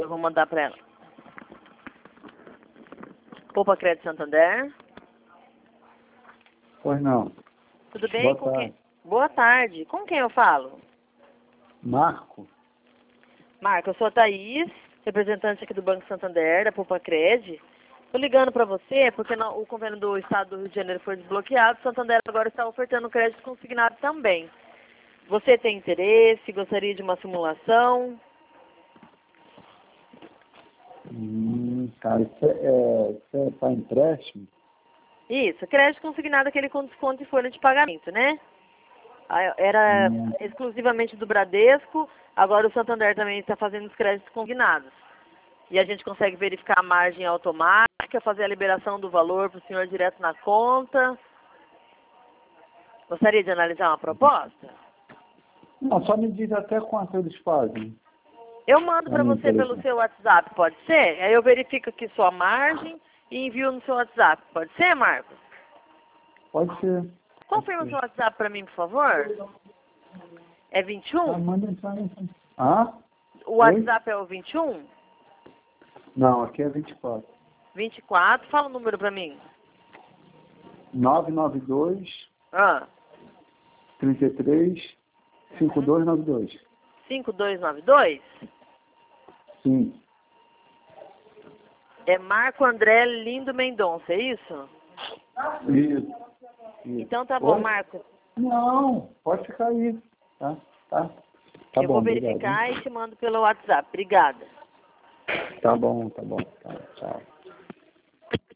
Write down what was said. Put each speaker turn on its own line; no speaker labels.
Eu vou mandar para ela. Poupa Crédito Santander.
Pois não.
Tudo bem?
Boa tarde.
Boa tarde. Com quem eu falo?
Marco?
Marco, eu sou a Thaís, representante aqui do Banco Santander, da Poupa Crédito. Estou ligando para você porque o convênio do Estado do Rio de Janeiro foi desbloqueado. O Santander agora está ofertando crédito consignado também. Você tem interesse? Gostaria de uma simulação?
Cara, isso é para empréstimo?
Isso, crédito consignado aquele com desconto de folha de pagamento, né? Era exclusivamente do Bradesco, agora o Santander também está fazendo os créditos consignados. E a gente consegue verificar a margem automática, fazer a liberação do valor para o senhor direto na conta. Gostaria de analisar uma proposta?
Não, só me diz até quanto eles fazem.
Eu mando para você pelo seu WhatsApp, pode ser? Aí eu verifico aqui sua margem e envio no seu WhatsApp. Pode ser, Marcos?
Pode ser.
Confirma o seu WhatsApp para mim, por favor. É 21?
Manda mensagem. Ah?
O WhatsApp é o 21?
Não, aqui é 24.
24. Fala o número para mim.
992
Ah.
33 5292.
5292?
Sim.
É Marco André Lindo Mendonça, é isso?
Isso.
Então tá bom, Marco.
Não, pode ficar aí. Tá
Eu vou verificar e te mando pelo WhatsApp. Obrigada.
Tá bom. Tá, tchau.